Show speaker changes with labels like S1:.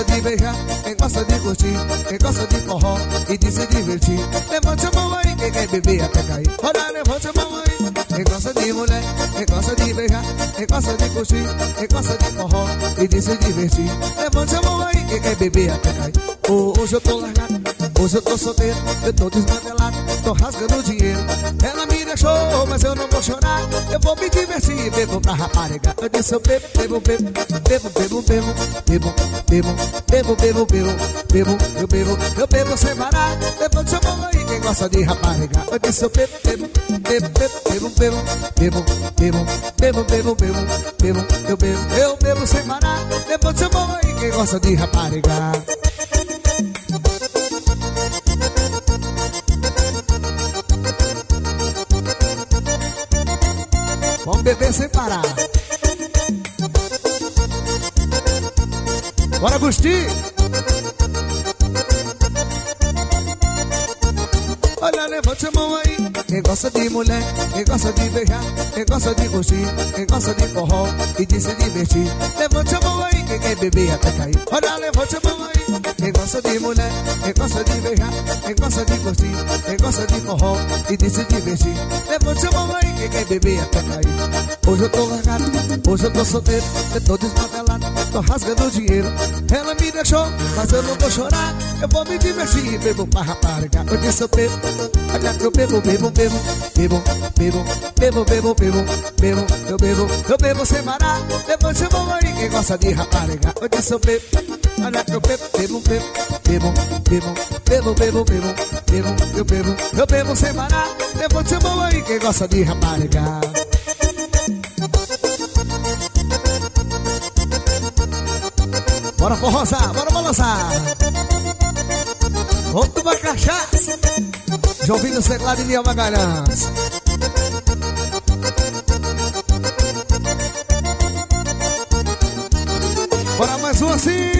S1: gosta de beijar, quem gosta de curtir, quem gosta de forró e de se divertir. Levante a mão aí, quem quer beber até cair. Olha, levante a mão aí. Quem gosta de mulher, quem gosta de beijar, quem gosta de curtir, quem gosta de forró e de se divertir. Levante a mão aí, quem quer beber até cair. Hoje eu tô largado, hoje eu tô solteiro, eu tô desmantelado, tô rasgando dinheiro. Ela me deixou, mas eu não vou chorar. Eu vou me divertir, bebo pra rapariga. Eu disse eu bebo, bebo, bebo, bebo, bebo, bebo, bebo, bebo, bebo, bebo, bebo, bebo, eu bebo, eu bebo sem parar. Levante a mão aí, quem gosta de rapariga. Eu disse eu bebo, bebo, bebo, bebo, bebo, bebo, bebo, bebo, bebo, bebo, bebo, eu bebo sem parar. Levante a mão aí, quem gosta de rapariga. Vamos beber sem parar. Bora, Agostinho. Olha, levante a mão aí. Quem gosta de mulher, quem gosta de beijar, quem gosta de curtir, quem gosta de forró e de se divertir. Levante a mão aí, quem quer beber até cair. Olha, levante a mão aí. Quem gosta de mulher, quem gosta de beijar, quem gosta de curtir, quem gosta de forró e de se divertir. Levante a mão aí, quem quer beber até cair. Hoje eu tô largado, hoje eu tô solteiro, eu tô desmantelado, tô rasgando dinheiro. Ela me deixou, mas eu não vou chorar. Eu vou me divertir, bebo pra rapariga. Eu disse eu bebo, olha que eu bebo, bebo, bebo, bebo, bebo, bebo, bebo, bebo, bebo, eu bebo sem parar. Levante a mão aí, quem gosta de rapariga. Eu disse eu bebo, olha que eu bebo, bebo, bebo, bebo, bebo, bebo, bebo, bebo, bebo, eu bebo sem parar. Levante a mão aí, quem gosta de rapariga. Bora forrosar, bora balançar. Vamos tomar cachaça. Jovinho no teclado e Niel Magalhães. Bora mais um assim.